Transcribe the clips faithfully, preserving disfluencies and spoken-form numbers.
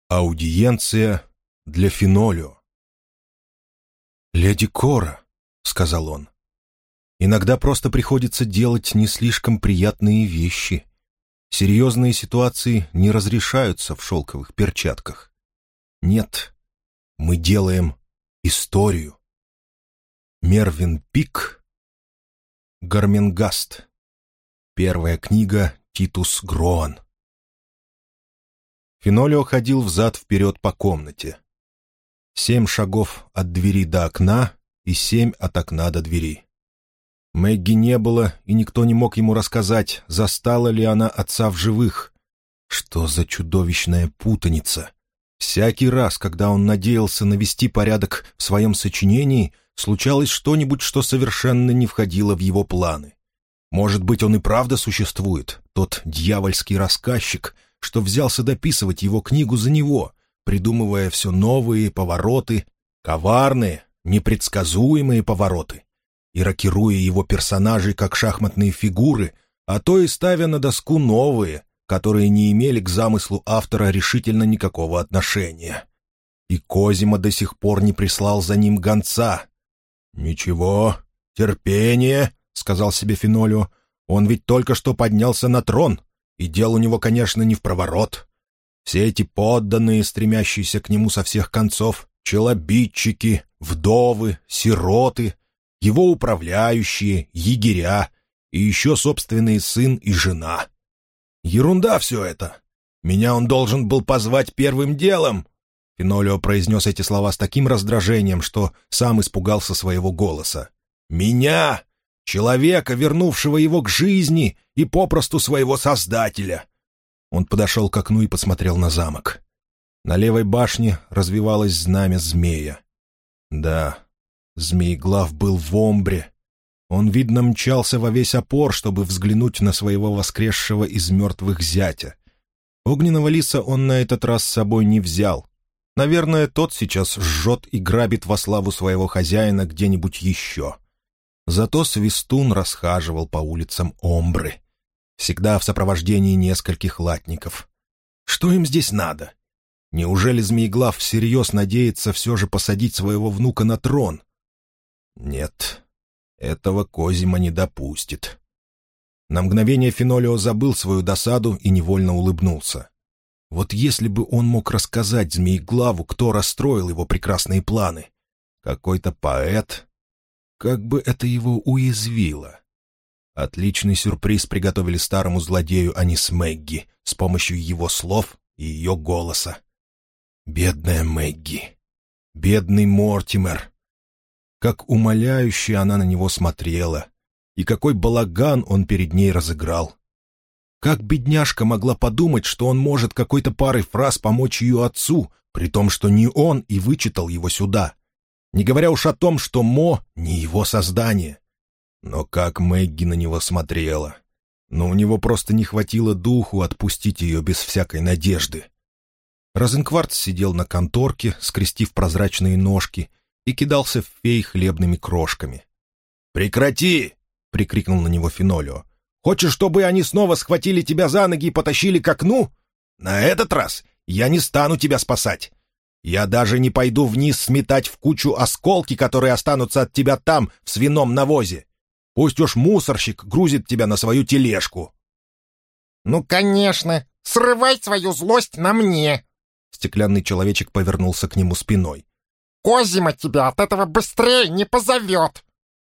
Аудиенция для Фенолио. «Леди Кора», — сказал он, — «иногда просто приходится делать не слишком приятные вещи. Серьезные ситуации не разрешаются в шелковых перчатках. Нет, мы делаем историю». Мервин Пик, Гарменгаст. Первая книга Титус Гроан. Фенолио ходил взад-вперед по комнате. Семь шагов от двери до окна и семь от окна до двери. Мэгги не было, и никто не мог ему рассказать, застала ли она отца в живых. Что за чудовищная путаница! Всякий раз, когда он надеялся навести порядок в своем сочинении, случалось что-нибудь, что совершенно не входило в его планы. Может быть, он и правда существует, тот дьявольский рассказчик, что взялся дописывать его книгу за него, придумывая все новые повороты, коварные, непредсказуемые повороты, и рокируя его персонажей как шахматные фигуры, а то и ставя на доску новые, которые не имели к замыслу автора решительно никакого отношения. И Козимо до сих пор не прислал за ним гонца. «Ничего, терпение», — сказал себе Фенолио, — «он ведь только что поднялся на трон, и дел у него, конечно, не впроворот. Все эти подданные, стремящиеся к нему со всех концов, челобитчики, вдовы, сироты, его управляющие, егеря и еще собственный сын и жена. Ерунда все это. Меня он должен был позвать первым делом». Фенолио произнес эти слова с таким раздражением, что сам испугался своего голоса. «Меня! Человека, вернувшего его к жизни и попросту своего создателя!» Он подошел к окну и посмотрел на замок. На левой башне развивалось знамя змея. Да, Змееглав был в Омбре. Он, видно, мчался во весь опор, чтобы взглянуть на своего воскресшего из мертвых зятя. Огненного лиса он на этот раз с собой не взял. Наверное, тот сейчас жжет и грабит во славу своего хозяина где-нибудь еще. Зато Свистун расхаживал по улицам Омбры, всегда в сопровождении нескольких латников. Что им здесь надо? Неужели Змееглав всерьез надеется все же посадить своего внука на трон? Нет, этого Козимо не допустит. На мгновение Фенолио забыл свою досаду и невольно улыбнулся. Вот если бы он мог рассказать Змееглаву, кто расстроил его прекрасные планы. Какой-то поэт. Как бы это его уязвило. Отличный сюрприз приготовили старому злодею они с Мэгги с помощью его слов и ее голоса. Бедная Мэгги. Бедный Мортимер. Как умоляюще она на него смотрела. И какой балаган он перед ней разыграл. Как бедняжка могла подумать, что он может какой-то парой фраз помочь ее отцу, при том, что не он и вычитал его сюда. Не говоря уж о том, что Мо не его создание. Но как Мэгги на него смотрела. Но у него просто не хватило духу отпустить ее без всякой надежды. Розенкварц сидел на конторке, скрестив прозрачные ножки, и кидался в фей хлебными крошками. «Прекрати!» — прикрикнул на него Фенолио. «Хочешь, чтобы они снова схватили тебя за ноги и потащили к окну? На этот раз я не стану тебя спасать. Я даже не пойду вниз сметать в кучу осколки, которые останутся от тебя там, в свином навозе. Пусть уж мусорщик грузит тебя на свою тележку». «Ну, конечно, срывай свою злость на мне!» Стеклянный человечек повернулся к нему спиной. «Козимо тебя от этого быстрее не позовет!»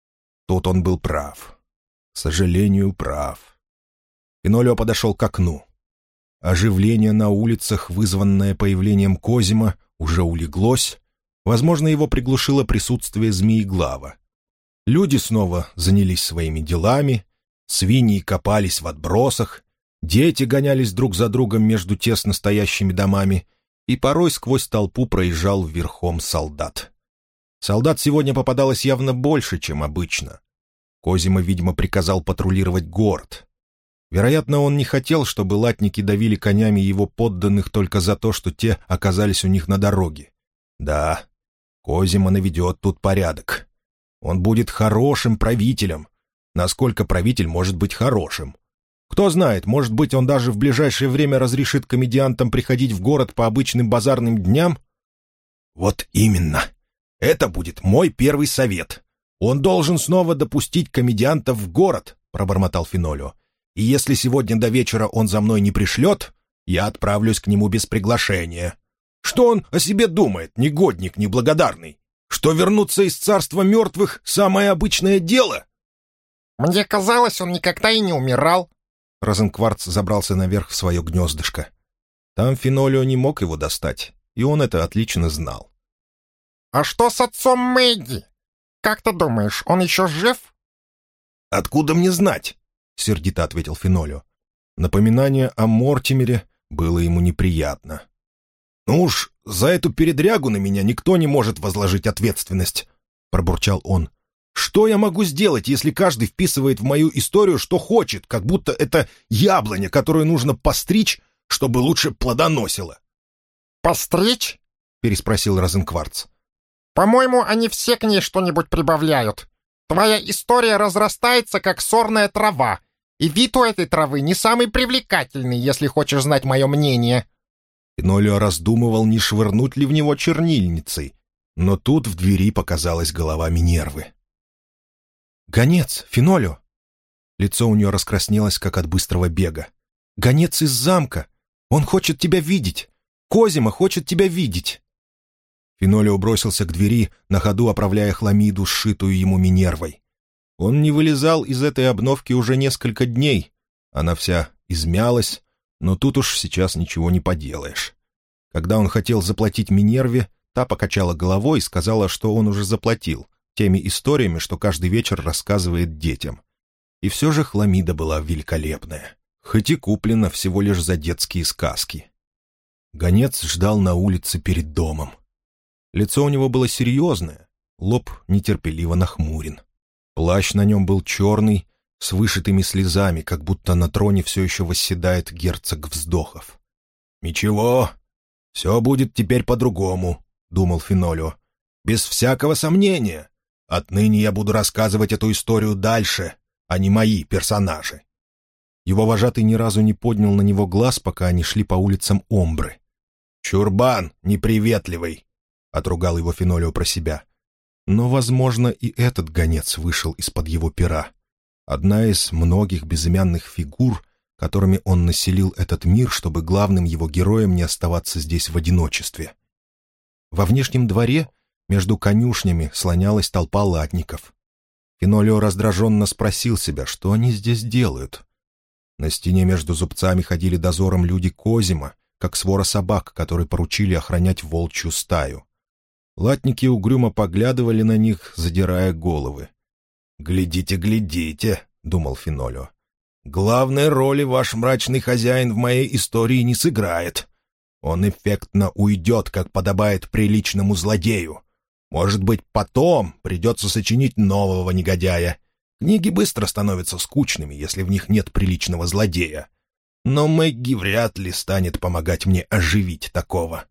Тут он был прав. К сожалению, прав. Фенолио подошел к окну. Оживление на улицах, вызванное появлением Козимо, уже улеглось. Возможно, его приглушило присутствие Змееглава. Люди снова занялись своими делами, свиньи копались в отбросах, дети гонялись друг за другом между тесно стоящими домами, и порой сквозь толпу проезжал верхом солдат. Солдат сегодня попадалось явно больше, чем обычно. Козимо, видимо, приказал патрулировать город. Вероятно, он не хотел, чтобы латники давили конями его подданных только за то, что те оказались у них на дороге. Да, Козимо наведет тут порядок. Он будет хорошим правителем. Насколько правитель может быть хорошим? Кто знает, может быть, он даже в ближайшее время разрешит комедиантам приходить в город по обычным базарным дням? Вот именно. Это будет мой первый совет. Он должен снова допустить комедиантов в город, пробормотал Фенолио. И если сегодня до вечера он за мной не пришлет, я отправлюсь к нему без приглашения. Что он о себе думает, негодник неблагодарный? Что вернуться из царства мертвых — самое обычное дело? Мне казалось, он никогда и не умирал. Розенкварц забрался наверх в свое гнездышко. Там Фенолио не мог его достать, и он это отлично знал. «А что с отцом Мэгги? Как ты думаешь, он еще жив?» «Откуда мне знать?» — сердито ответил Фенолио. Напоминание о Мортимере было ему неприятно. «Ну уж, за эту передрягу на меня никто не может возложить ответственность», — пробурчал он. «Что я могу сделать, если каждый вписывает в мою историю, что хочет, как будто это яблоня, которую нужно постричь, чтобы лучше плодоносила?» «Постричь?» — переспросил Розенкварц. «По-моему, они все к ней что-нибудь прибавляют. Твоя история разрастается, как сорная трава, и вид у этой травы не самый привлекательный, если хочешь знать мое мнение». Фенолио раздумывал, не швырнуть ли в него чернильницей, но тут в двери показалась голова Минервы. «Гонец, Фенолио!» Лицо у нее раскраснелось, как от быстрого бега. «Гонец из замка! Он хочет тебя видеть! Козима хочет тебя видеть!» Фенолио бросился к двери, на ходу оправляя хламиду, сшитую ему Минервой. Он не вылезал из этой обновки уже несколько дней. Она вся измялась, но тут уж сейчас ничего не поделаешь. Когда он хотел заплатить Минерве, та покачала головой и сказала, что он уже заплатил, теми историями, что каждый вечер рассказывает детям. И все же хламида была великолепная, хоть и куплена всего лишь за детские сказки. Гонец ждал на улице перед домом. Лицо у него было серьезное, лоб нетерпеливо нахмурен. Плащ на нем был черный, с вышитыми слезами, как будто на троне все еще восседает герцог Вздохов. «Ничего, все будет теперь по-другому», — думал Фенолио. «Без всякого сомнения. Отныне я буду рассказывать эту историю дальше, а не мои персонажи». Его вожатый ни разу не поднял на него глаз, пока они шли по улицам Омбры. «Чурбан неприветливый», — отругал его Фенолио про себя. Но, возможно, и этот гонец вышел из-под его пера. Одна из многих безымянных фигур, которыми он населил этот мир, чтобы главным его героем не оставаться здесь в одиночестве. Во внешнем дворе между конюшнями слонялась толпа латников. Фенолио раздраженно спросил себя, что они здесь делают. На стене между зубцами ходили дозором люди Козима, как свора собак, которые поручили охранять волчью стаю. Латники угрюмо поглядывали на них, задирая головы. «Глядите, глядите», — думал Фенолио. «Главной роли ваш мрачный хозяин в моей истории не сыграет. Он эффектно уйдет, как подобает приличному злодею. Может быть, потом придется сочинить нового негодяя. Книги быстро становятся скучными, если в них нет приличного злодея. Но Мэгги вряд ли станет помогать мне оживить такого».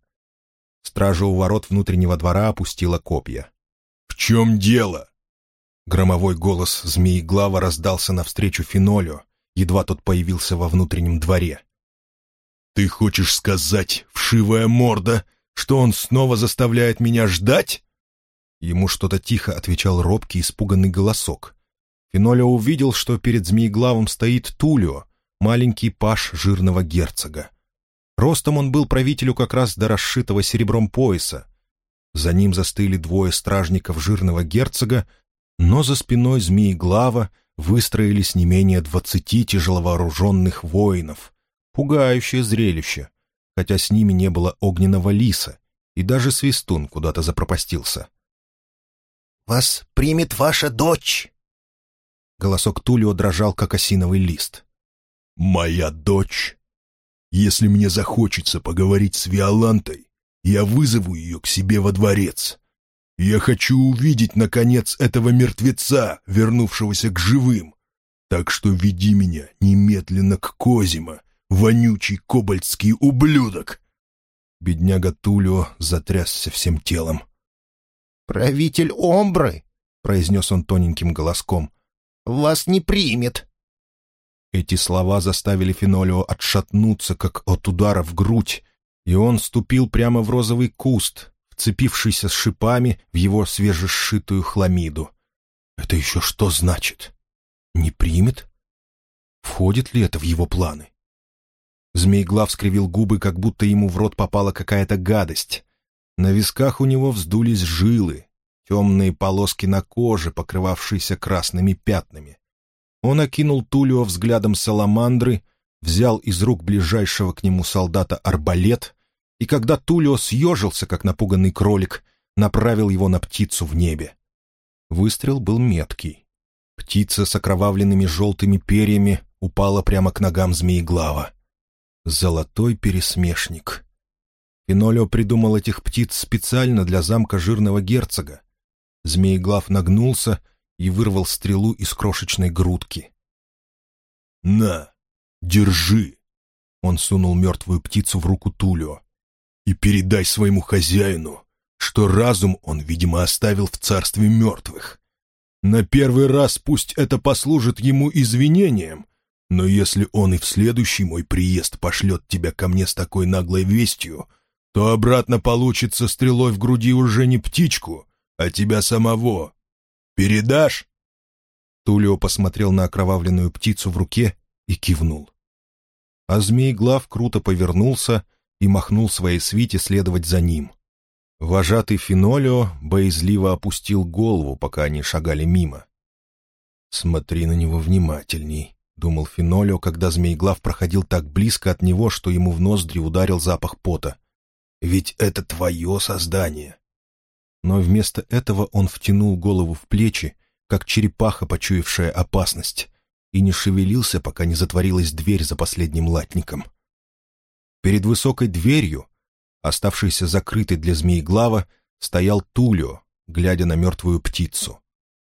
Стража у ворот внутреннего двора опустила копья. «В чем дело?» Громовой голос Змееглава раздался навстречу Фенолио, едва тот появился во внутреннем дворе. «Ты хочешь сказать, вшивая морда, что он снова заставляет меня ждать?» Ему что-то тихо отвечал робкий, испуганный голосок. Фенолио увидел, что перед Змееглавом стоит Тулио, маленький паж жирного герцога. Ростом он был правителю как раз до расшитого серебром пояса. За ним застыли двое стражников жирного герцога, но за спиной Змееглава выстроились не менее двадцати тяжеловооруженных воинов. Пугающее зрелище, хотя с ними не было огненного лиса, и даже свистун куда-то запропастился. «Вас примет ваша дочь!» Голосок Тулио дрожал, как осиновый лист. «Моя дочь? Если мне захочется поговорить с Виолантой, я вызову ее к себе во дворец. Я хочу увидеть, наконец, этого мертвеца, вернувшегося к живым. Так что веди меня немедленно к Козима, вонючий кобальтский ублюдок!» Бедняга Тулио затрясся всем телом. «Правитель Омбры», — произнес он тоненьким голоском, — «вас не примет». Эти слова заставили Фенолио отшатнуться, как от удара в грудь, и он ступил прямо в розовый куст, вцепившийся с шипами в его свежесшитую хламиду. Это еще что значит? Не примет? Входит ли это в его планы? Змееглав скривил губы, как будто ему в рот попала какая-то гадость. На висках у него вздулись жилы, темные полоски на коже, покрывавшиеся красными пятнами. Он окинул Тулио взглядом саламандры, взял из рук ближайшего к нему солдата арбалет, и когда Тулио съежился, как напуганный кролик, направил его на птицу в небе. Выстрел был меткий. Птица с окровавленными желтыми перьями упала прямо к ногам Змееглава. Золотой пересмешник. Фенолио придумал этих птиц специально для замка жирного герцога. Змееглав нагнулся и вырвал стрелу из крошечной грудки. «На, держи!» Он сунул мертвую птицу в руку Тулио. «И передай своему хозяину, что разум он, видимо, оставил в царстве мертвых. На первый раз пусть это послужит ему извинением, но если он и в следующий мой приезд пошлет тебя ко мне с такой наглой вестью, то обратно получится стрелой в груди уже не птичку, а тебя самого. Передашь?» Тулио посмотрел на окровавленную птицу в руке и кивнул. А Змееглав круто повернулся и махнул своей свите следовать за ним. Вожатый Фенолио боязливо опустил голову, пока они шагали мимо. «Смотри на него внимательней», — думал Фенолио, когда Змееглав проходил так близко от него, что ему в ноздри ударил запах пота. «Ведь это твое создание». Но вместо этого он втянул голову в плечи, как черепаха, почуявшая опасность, и не шевелился, пока не затворилась дверь за последним латником. Перед высокой дверью, оставшейся закрытой для Змееглава, стоял Тулио, глядя на мертвую птицу.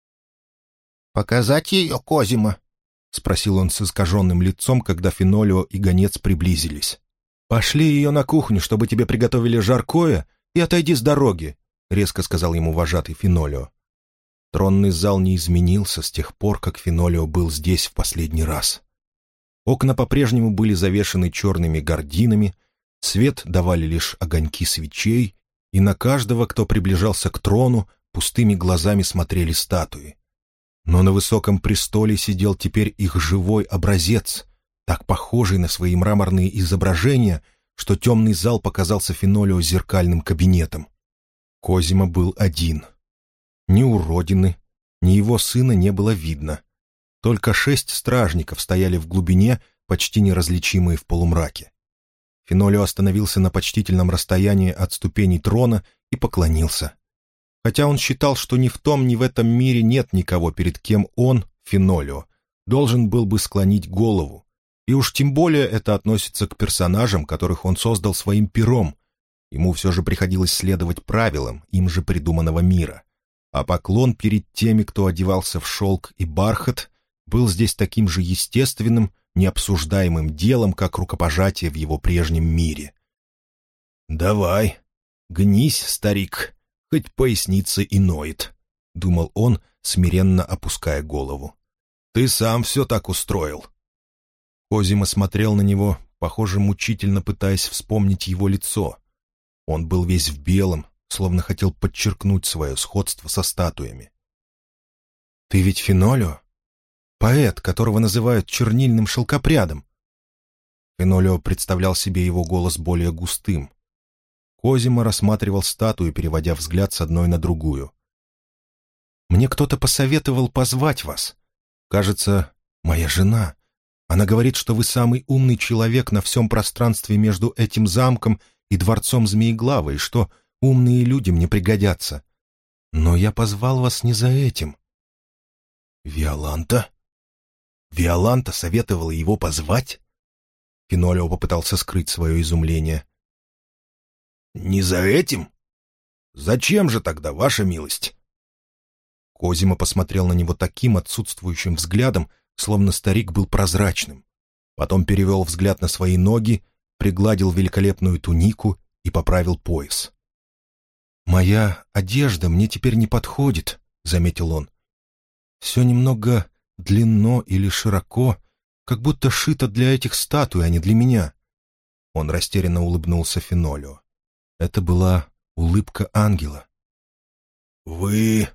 «Показать ее, Козимо?» — спросил он с искаженным лицом, когда Фенолио и гонец приблизились. «Пошли ее на кухню, чтобы тебе приготовили жаркое, и отойди с дороги», — резко сказал ему вожатый Фенолио. Тронный зал не изменился с тех пор, как Фенолио был здесь в последний раз. Окна по-прежнему были завешаны черными гардинами, свет давали лишь огоньки свечей, и на каждого, кто приближался к трону, пустыми глазами смотрели статуи. Но на высоком престоле сидел теперь их живой образец, так похожий на свои мраморные изображения, что темный зал показался Фенолио зеркальным кабинетом. Козимо был один. Ни уродины, ни его сына не было видно. Только шесть стражников стояли в глубине, почти неразличимые в полумраке. Фенолио остановился на почтительном расстоянии от ступеней трона и поклонился. Хотя он считал, что ни в том, ни в этом мире нет никого, перед кем он, Фенолио, должен был бы склонить голову. И уж тем более это относится к персонажам, которых он создал своим пером. Ему все же приходилось следовать правилам, им же придуманного мира. А поклон перед теми, кто одевался в шелк и бархат, был здесь таким же естественным, необсуждаемым делом, как рукопожатие в его прежнем мире. «Давай, гнись, старик, хоть поясница и ноет», — думал он, смиренно опуская голову. «Ты сам все так устроил». Козимо смотрел на него, похоже, мучительно пытаясь вспомнить его лицо. Он был весь в белом, словно хотел подчеркнуть свое сходство со статуями. «Ты ведь Фенолио? Поэт, которого называют чернильным шелкопрядом?» Фенолио представлял себе его голос более густым. Козимо рассматривал статую, переводя взгляд с одной на другую. «Мне кто-то посоветовал позвать вас. Кажется, моя жена. Она говорит, что вы самый умный человек на всем пространстве между этим замком и дворцом Змееглава, и что умные люди мне пригодятся. Но я позвал вас не за этим». «Виоланта? Виоланта советовала его позвать?» Фенолио попытался скрыть свое изумление. «Не за этим? Зачем же тогда, ваша милость?» Козимо посмотрел на него таким отсутствующим взглядом, словно старик был прозрачным. Потом перевел взгляд на свои ноги, пригладил великолепную тунику и поправил пояс. «Моя одежда мне теперь не подходит», — заметил он. «Все немного длинно или широко, как будто шито для этих статуй, а не для меня». Он растерянно улыбнулся Фенолио. Это была улыбка ангела. «Вы...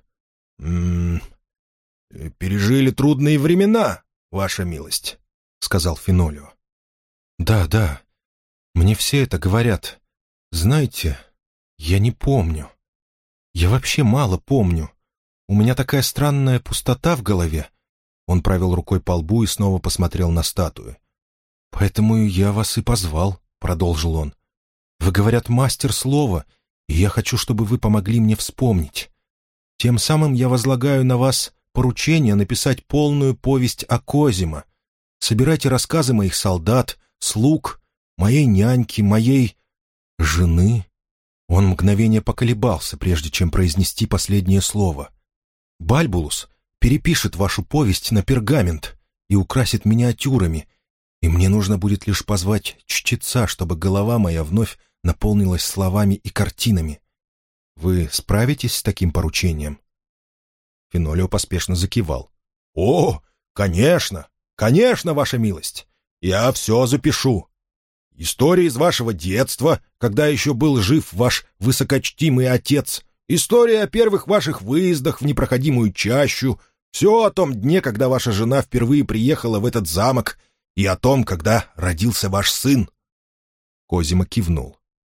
М -м, пережили трудные времена, ваша милость», — сказал Фенолио. «Да, да, мне все это говорят. Знаете, я не помню. Я вообще мало помню. У меня такая странная пустота в голове». Он провел рукой по лбу и снова посмотрел на статую. «Поэтому я вас и позвал», — продолжил он. «Вы, говорят, мастер слова, и я хочу, чтобы вы помогли мне вспомнить. Тем самым я возлагаю на вас поручение написать полную повесть о Козимо. Собирайте рассказы моих солдат, слуг, моей няньки, моей... жены». Он мгновение поколебался, прежде чем произнести последнее слово. «Бальбулус перепишет вашу повесть на пергамент и украсит миниатюрами, и мне нужно будет лишь позвать чтеца, чтобы голова моя вновь наполнилась словами и картинами. Вы справитесь с таким поручением?» Фенолио поспешно закивал. «О, конечно, конечно, ваша милость! Я все запишу. Истории из вашего детства, когда еще был жив ваш высокочтимый отец, история о первых ваших выездах в непроходимую чащу, все о том дне, когда ваша жена впервые приехала в этот замок, и о том, когда родился ваш сын». Козимо кивнул.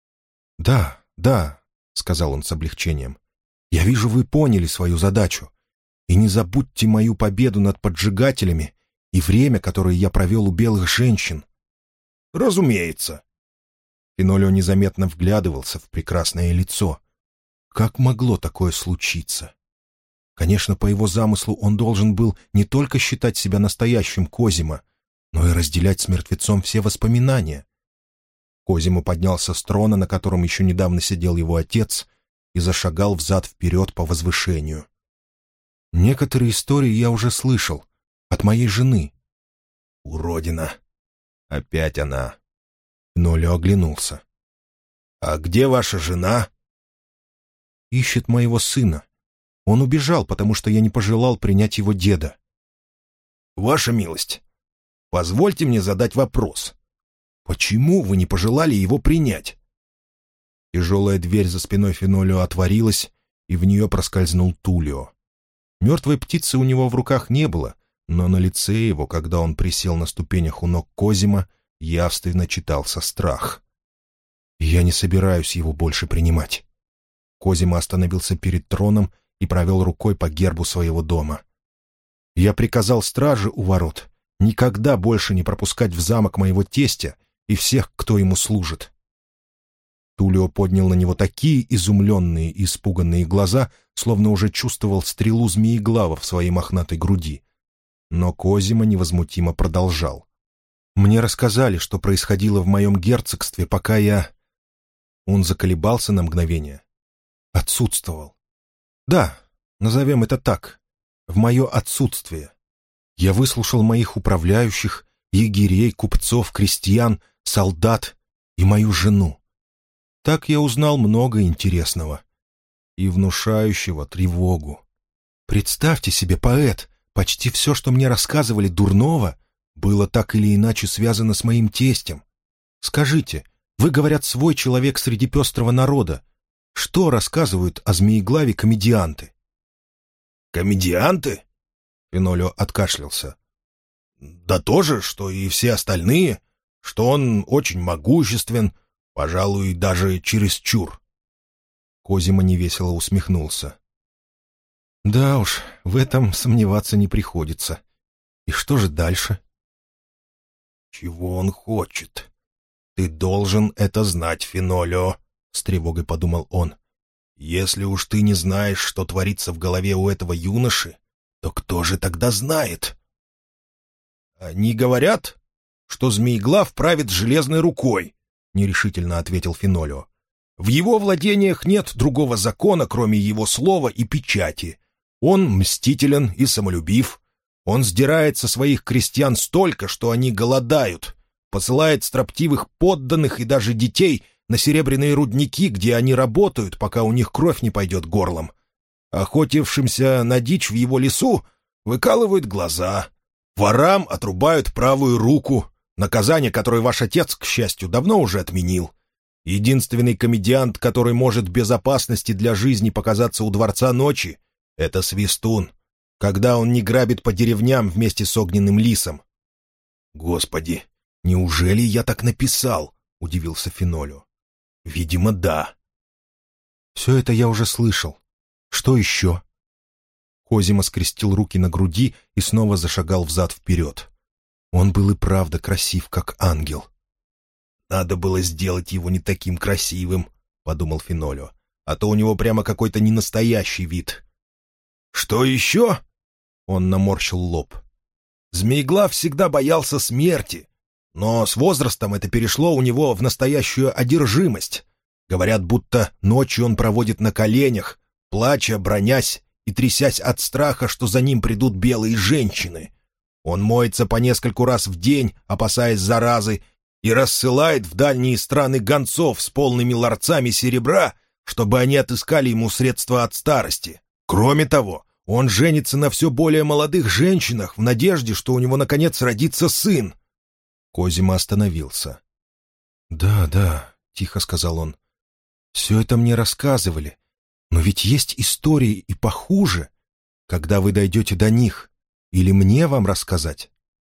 «Да, да», — сказал он с облегчением, — «я вижу, вы поняли свою задачу. И не забудьте мою победу над поджигателями и время, которое я провел у белых женщин». «Разумеется». Фенолио незаметно вглядывался в прекрасное лицо. Как могло такое случиться? Конечно, по его замыслу он должен был не только считать себя настоящим Козимо, но и разделять с мертвецом все воспоминания. Козимо поднялся с трона, на котором еще недавно сидел его отец, и зашагал взад-вперед по возвышению. «Некоторые истории я уже слышал. От моей жены». «Уродина! Опять она!» Фенолио оглянулся. «А где ваша жена?» «Ищет моего сына. Он убежал, потому что я не пожелал принять его деда». «Ваша милость, позвольте мне задать вопрос. Почему вы не пожелали его принять?» Тяжелая дверь за спиной Фенолио отворилась, и в нее проскользнул Тулио. Мертвой птицы у него в руках не было, но на лице его, когда он присел на ступенях у ног Козимо, явственно читался страх. «Я не собираюсь его больше принимать». Козимо остановился перед троном и провел рукой по гербу своего дома. «Я приказал страже у ворот никогда больше не пропускать в замок моего тестя и всех, кто ему служит». Тулио поднял на него такие изумленные и испуганные глаза, словно уже чувствовал стрелу змееглава в своей мохнатой груди. Но Козимо невозмутимо продолжал. «Мне рассказали, что происходило в моем герцогстве, пока я...» Он заколебался на мгновение. «Отсутствовал. Да, назовем это так. В мое отсутствие. Я выслушал моих управляющих, егерей, купцов, крестьян, солдат и мою жену. Так я узнал много интересного и внушающего тревогу. Представьте себе, поэт, почти все, что мне рассказывали дурного, было так или иначе связано с моим тестем. Скажите, вы, говорят, свой человек среди пестрого народа. Что рассказывают о змееглаве комедианты?» «Комедианты?» — Фенолио откашлялся. «Да то же, что и все остальные, что он очень могуществен, пожалуй, даже чересчур». Козимо невесело усмехнулся. «Да уж, в этом сомневаться не приходится. И что же дальше?» «Чего он хочет? Ты должен это знать, Фенолио», — с тревогой подумал он. «Если уж ты не знаешь, что творится в голове у этого юноши, то кто же тогда знает?» «Они говорят, что Змееглав правит железной рукой», — нерешительно ответил Фенолио. «В его владениях нет другого закона, кроме его слова и печати. Он мстителен и самолюбив. Он сдирает со своих крестьян столько, что они голодают, посылает строптивых подданных и даже детей на серебряные рудники, где они работают, пока у них кровь не пойдет горлом. Охотившимся на дичь в его лесу выкалывают глаза, Ворам отрубают правую руку, наказание, которое ваш отец, к счастью, давно уже отменил. Единственный комедиант, который может без опасности для жизни показаться у Дворца Ночи, — это Свистун, когда он не грабит по деревням вместе с Огненным Лисом. «Господи, неужели я так написал?» — удивился Фенолио. «Видимо, да». «Все это я уже слышал. Что еще?» Козимо скрестил руки на груди и снова зашагал взад-вперед. Он был и правда красив, как ангел. «Надо было сделать его не таким красивым», — подумал Фенолио, «а то у него прямо какой-то ненастоящий вид». «Что еще?» — он наморщил лоб. «Змееглав всегда боялся смерти, но с возрастом это перешло у него в настоящую одержимость. Говорят, будто ночью он проводит на коленях, плача, бронясь и трясясь от страха, что за ним придут белые женщины. Он моется по нескольку раз в день, опасаясь заразы, и рассылает в дальние страны гонцов с полными ларцами серебра, чтобы они отыскали ему средства от старости. Кроме того, он женится на все более молодых женщинах в надежде, что у него, наконец, родится сын». Козимо остановился. «Да, да», — тихо сказал он, — «все это мне рассказывали. Но ведь есть истории и похуже. Когда вы дойдете до них, или мне вам рассказать?»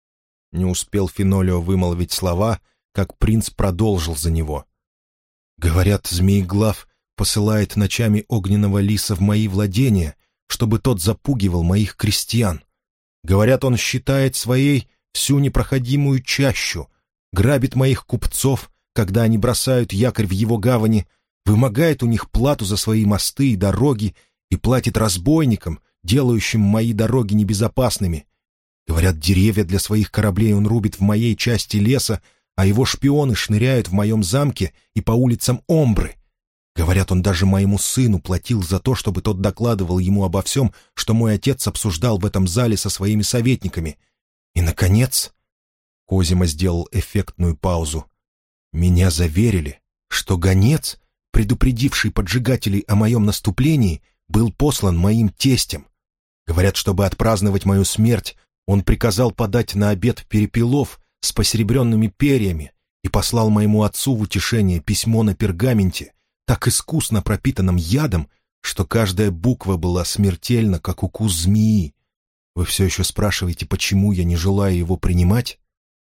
Не успел Фенолио вымолвить слова, как принц продолжил за него. «Говорят, Змееглав посылает ночами Огненного Лиса в мои владения, чтобы тот запугивал моих крестьян. Говорят, он считает своей всю непроходимую чащу, грабит моих купцов, когда они бросают якорь в его гавани, вымогает у них плату за свои мосты и дороги и платит разбойникам, делающим мои дороги небезопасными. Говорят, деревья для своих кораблей он рубит в моей части леса, а его шпионы шныряют в моем замке и по улицам Омбры. Говорят, он даже моему сыну платил за то, чтобы тот докладывал ему обо всем, что мой отец обсуждал в этом зале со своими советниками. И, наконец...» Козимо сделал эффектную паузу. «Меня заверили, что гонец, предупредивший поджигателей о моем наступлении, был послан моим тестем. Говорят, чтобы отпраздновать мою смерть, он приказал подать на обед перепелов с посеребренными перьями и послал моему отцу в утешение письмо на пергаменте, так искусно пропитанном ядом, что каждая буква была смертельна, как укус змеи. Вы все еще спрашиваете, почему я не желаю его принимать?»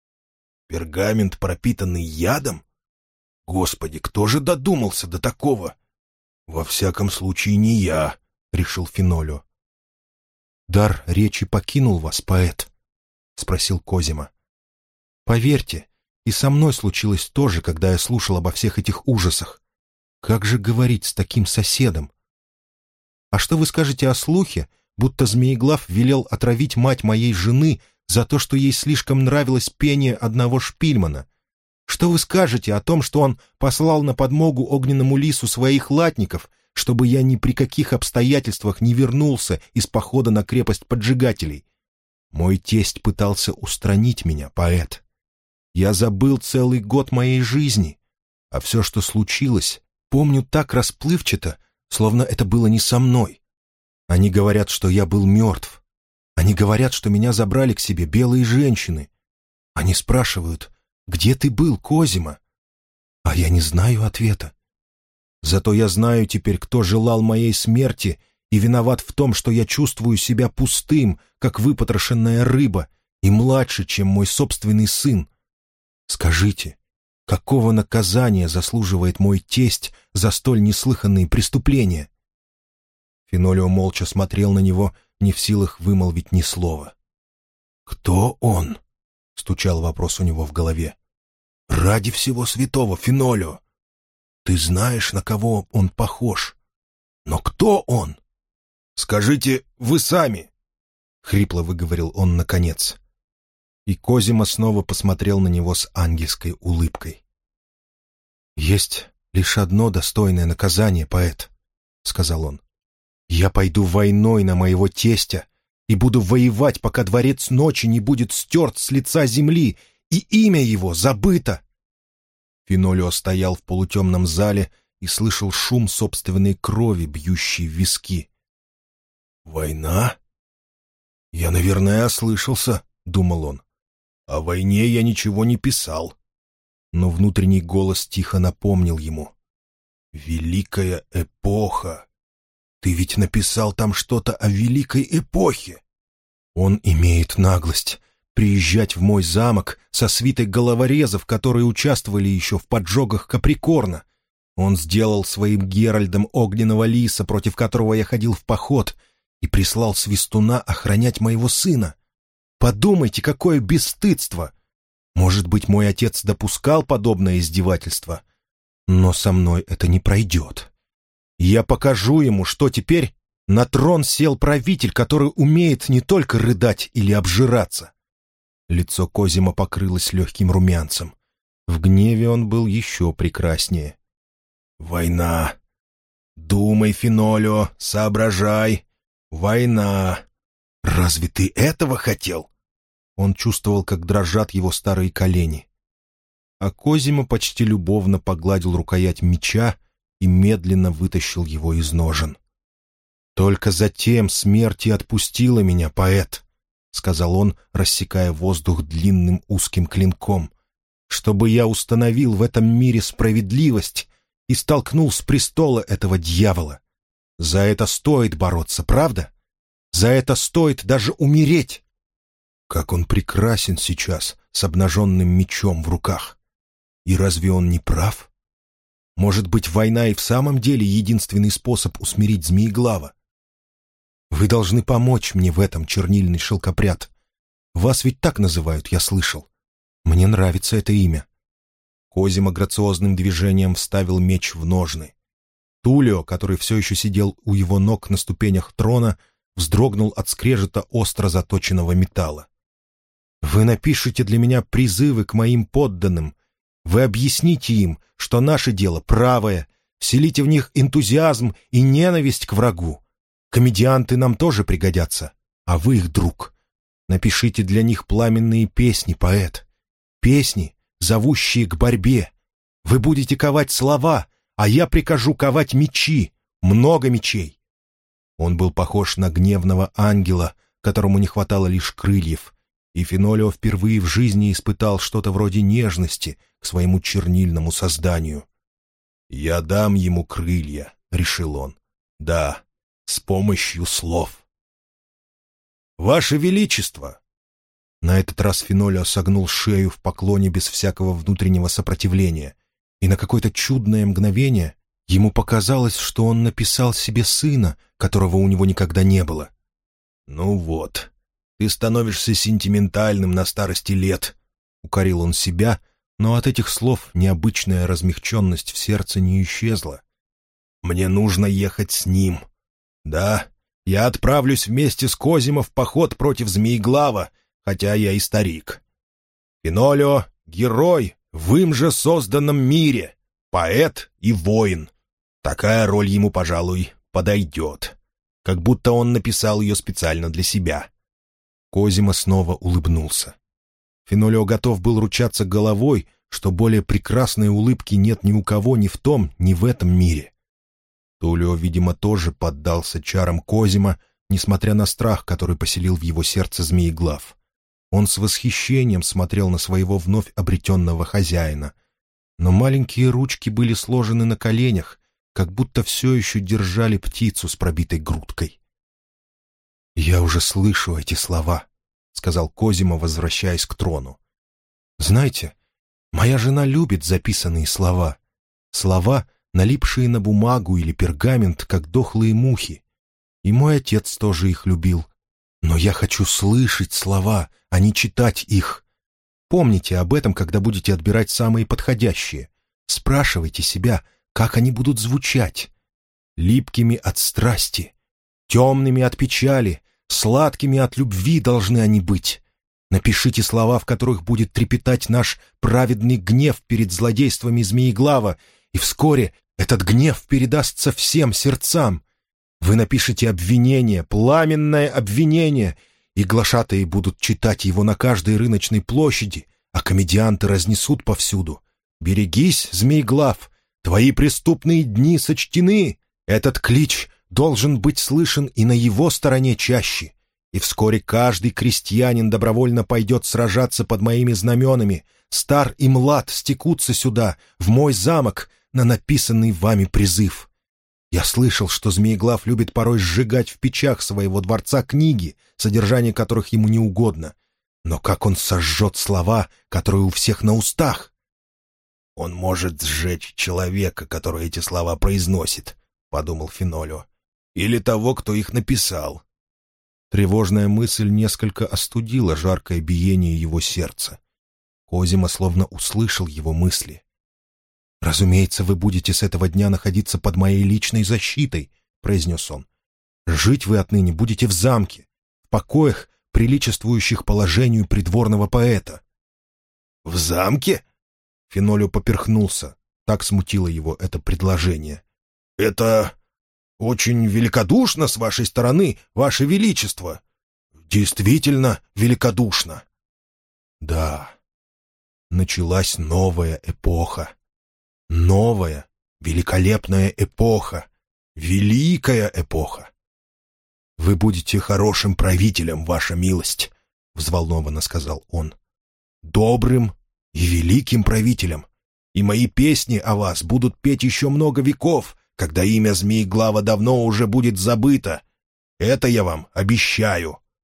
«Пергамент, пропитанный ядом? Господи, кто же додумался до такого?» «Во всяком случае, не я», — решил Фенолио. «Дар речи покинул вас, поэт?» — спросил Козимо. «Поверьте, и со мной случилось то же, когда я слушал обо всех этих ужасах. Как же говорить с таким соседом? А что вы скажете о слухе, будто Змееглав велел отравить мать моей жены за то, что ей слишком нравилось пение одного шпильмана? Что вы скажете о том, что он послал на подмогу Огненному Лису своих латников, чтобы я ни при каких обстоятельствах не вернулся из похода на крепость поджигателей? Мой тесть пытался устранить меня, поэт. Я забыл целый год моей жизни, а все, что случилось, помню так расплывчато, словно это было не со мной. Они говорят, что я был мертв. Они говорят, что меня забрали к себе белые женщины. Они спрашивают, где ты был, Козимо? А я не знаю ответа. Зато я знаю теперь, кто желал моей смерти и виноват в том, что я чувствую себя пустым, как выпотрошенная рыба, и младше, чем мой собственный сын. Скажите, какого наказания заслуживает мой тесть за столь неслыханные преступления?» Фенолио молча смотрел на него, не в силах вымолвить ни слова. «Кто он?» — стучал вопрос у него в голове. «Ради всего святого, Фенолио! Ты знаешь, на кого он похож. Но кто он? Скажите вы сами!» — хрипло выговорил он наконец. И Козимо снова посмотрел на него с ангельской улыбкой. «Есть лишь одно достойное наказание, поэт», — сказал он. «Я пойду войной на моего тестя и буду воевать, пока дворец ночи не будет стерт с лица земли, и имя его забыто». Фенолио стоял в полутемном зале и слышал шум собственной крови, бьющей в виски. «Война? Я, наверное, ослышался», — думал он. «О войне я ничего не писал». Но внутренний голос тихо напомнил ему. «Великая эпоха! Ты ведь написал там что-то о великой эпохе!» Он имеет наглость приезжать в мой замок со свитой головорезов, которые участвовали еще в поджогах Каприкорна. Он сделал своим Геральдом огненного лиса, против которого я ходил в поход, и прислал свистуна охранять моего сына. Подумайте, какое бесстыдство! Может быть, мой отец допускал подобное издевательство, но со мной это не пройдет. Я покажу ему, что теперь на трон сел правитель, который умеет не только рыдать или обжираться. Лицо Козима покрылось легким румянцем. В гневе он был еще прекраснее. «Война! Думай, Фенолио, соображай! Война! Разве ты этого хотел?» Он чувствовал, как дрожат его старые колени. А Козимо почти любовно погладил рукоять меча и медленно вытащил его из ножен. «Только затем смерть и отпустила меня, поэт», — сказал он, рассекая воздух длинным узким клинком, «чтобы я установил в этом мире справедливость и столкнул с престола этого дьявола. За это стоит бороться, правда? За это стоит даже умереть». Как он прекрасен сейчас с обнаженным мечом в руках. И разве он не прав? Может быть, война и в самом деле единственный способ усмирить Змееглава? Вы должны помочь мне в этом, чернильный шелкопряд. Вас ведь так называют, я слышал. Мне нравится это имя. Козимо грациозным движением вставил меч в ножны. Тулио, который все еще сидел у его ног на ступенях трона, вздрогнул от скрежета остро заточенного металла. «Вы напишите для меня призывы к моим подданным. Вы объясните им, что наше дело правое, вселите в них энтузиазм и ненависть к врагу. Комедианты нам тоже пригодятся, а вы их друг. Напишите для них пламенные песни, поэт. Песни, зовущие к борьбе. Вы будете ковать слова, а я прикажу ковать мечи, много мечей». Он был похож на гневного ангела, которому не хватало лишь крыльев, и Фенолио впервые в жизни испытал что-то вроде нежности к своему чернильному созданию. «Я дам ему крылья», — решил он. «Да, с помощью слов». «Ваше Величество!» На этот раз Фенолио согнул шею в поклоне без всякого внутреннего сопротивления, и на какое-то чудное мгновение ему показалось, что он написал себе сына, которого у него никогда не было. «Ну вот, ты становишься сентиментальным на старости лет», — укорил он себя, но от этих слов необычная размягченность в сердце не исчезла. «Мне нужно ехать с ним. Да, я отправлюсь вместе с Козимо в поход против Змееглава, хотя я и старик. Фенолио — герой в им же созданном мире, поэт и воин. Такая роль ему, пожалуй, подойдет. Как будто он написал ее специально для себя». Козимо снова улыбнулся. Фенолио готов был ручаться головой, что более прекрасной улыбки нет ни у кого ни в том, ни в этом мире. Тулио, видимо, тоже поддался чарам Козимо, несмотря на страх, который поселил в его сердце Змееглав. Он с восхищением смотрел на своего вновь обретенного хозяина. Но маленькие ручки были сложены на коленях, как будто все еще держали птицу с пробитой грудкой. «Я уже слышу эти слова», — сказал Козимо, возвращаясь к трону. «Знаете, моя жена любит записанные слова. Слова, налипшие на бумагу или пергамент, как дохлые мухи. И мой отец тоже их любил. Но я хочу слышать слова, а не читать их. Помните об этом, когда будете отбирать самые подходящие. Спрашивайте себя, как они будут звучать. Липкими от страсти, темными от печали, сладкими от любви должны они быть. Напишите слова, в которых будет трепетать наш праведный гнев перед злодействами Змееглава, и вскоре этот гнев передастся всем сердцам. Вы напишите обвинение, пламенное обвинение, и глашатаи будут читать его на каждой рыночной площади, а комедианты разнесут повсюду. Берегись, Змееглав, твои преступные дни сочтены. Этот клич должен быть слышен и на его стороне чаще. и вскоре каждый крестьянин добровольно пойдет сражаться под моими знаменами. Стар и млад стекутся сюда, в мой замок, на написанный вами призыв. Я слышал, что Змееглав любит порой сжигать в печах своего дворца книги, содержание которых ему не угодно. Но как он сожжет слова, которые у всех на устах? «Он может сжечь человека, который эти слова произносит», — подумал Фенолио, — «или того, кто их написал». Тревожная мысль несколько остудила жаркое биение его сердца. Козимо словно услышал его мысли. «Разумеется, вы будете с этого дня находиться под моей личной защитой», — произнес он. «Жить вы отныне будете в замке, в покоях, приличествующих положению придворного поэта». «В замке?» Фенолио поперхнулся. Так смутило его это предложение. «Это очень великодушно с вашей стороны, ваше величество. Действительно великодушно». Да, началась новая эпоха. Новая, великолепная эпоха. Великая эпоха. «Вы будете хорошим правителем, ваша милость», — взволнованно сказал он. «Добрым и великим правителем. И мои песни о вас будут петь еще много веков, когда имя Змееглава давно уже будет забыто. Это я вам обещаю».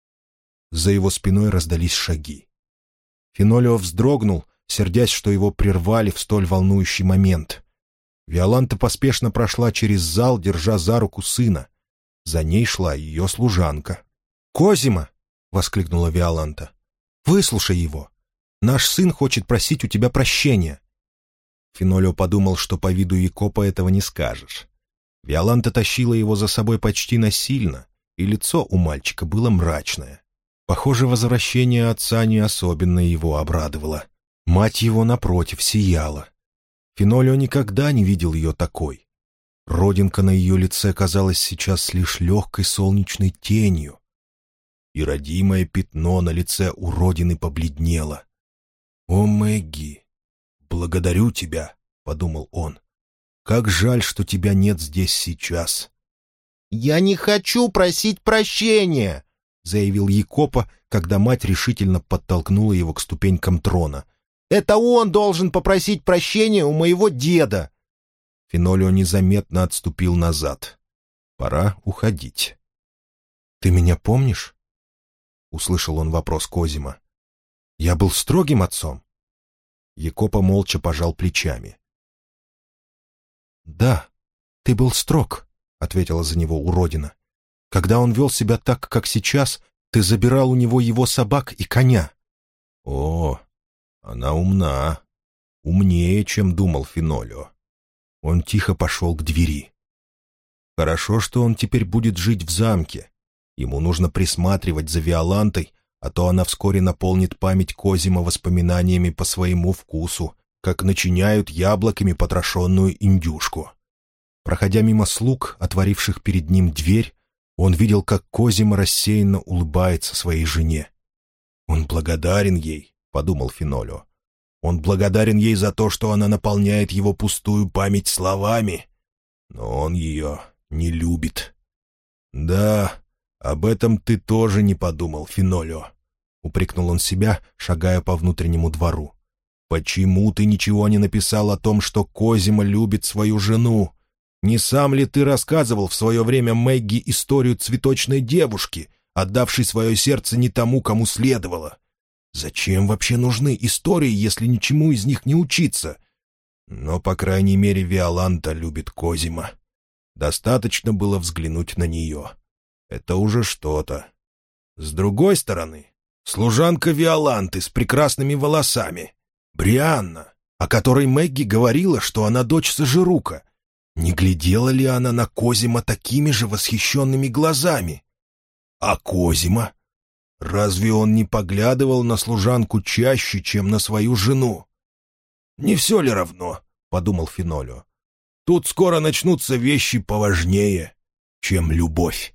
За его спиной раздались шаги. Фенолио вздрогнул, сердясь, что его прервали в столь волнующий момент. Виоланта поспешно прошла через зал, держа за руку сына. За ней шла ее служанка. «Козимо!» — воскликнула Виоланта. «Выслушай его. Наш сын хочет просить у тебя прощения». Фенолио подумал, что по виду Якопа этого не скажешь. Виоланта тащила его за собой почти насильно, и лицо у мальчика было мрачное. Похоже, возвращение отца не особенно его обрадовало. Мать его, напротив, сияла. Фенолио никогда не видел ее такой. Родинка на ее лице казалась сейчас лишь легкой солнечной тенью. И родимое пятно на лице у родины побледнело. «О, Мэгги, благодарю тебя», — подумал он. «Как жаль, что тебя нет здесь сейчас». «Я не хочу просить прощения», — заявил Якопа, когда мать решительно подтолкнула его к ступенькам трона. «Это он должен попросить прощения у моего деда». Фенолио незаметно отступил назад. Пора уходить. «Ты меня помнишь?» — услышал он вопрос Козимо. «Я был строгим отцом?» Якопа молча пожал плечами. «Да, ты был строг», — ответила за него уродина. «Когда он вел себя так, как сейчас, ты забирал у него его собак и коня». «О, она умна, умнее, чем думал Фенолио». Он тихо пошел к двери. Хорошо, что он теперь будет жить в замке. Ему нужно присматривать за Виолантой, а то она вскоре наполнит память Козимо воспоминаниями по своему вкусу, как начиняют яблоками потрошенную индюшку. Проходя мимо слуг, отворивших перед ним дверь, он видел, как Козимо рассеянно улыбается своей жене. «Он благодарен ей», — подумал Фенолио. «Он благодарен ей за то, что она наполняет его пустую память словами, но он ее не любит». «Да, об этом ты тоже не подумал, Фенолио», — упрекнул он себя, шагая по внутреннему двору. «Почему ты ничего не написал о том, что Козимо любит свою жену? Не сам ли ты рассказывал в свое время Мэгги историю цветочной девушки, отдавшей свое сердце не тому, кому следовало? Зачем вообще нужны истории, если ничему из них не учиться? Но, по крайней мере, Виоланта любит Козимо. Достаточно было взглянуть на нее. Это уже что-то. С другой стороны, служанка Виоланты с прекрасными волосами, Брианна, о которой Мэгги говорила, что она дочь Сажирука. Не глядела ли она на Козимо такими же восхищенными глазами? А Козимо? Разве он не поглядывал на служанку чаще, чем на свою жену? «Не все ли равно?» — подумал Фенолио. «Тут скоро начнутся вещи поважнее, чем любовь».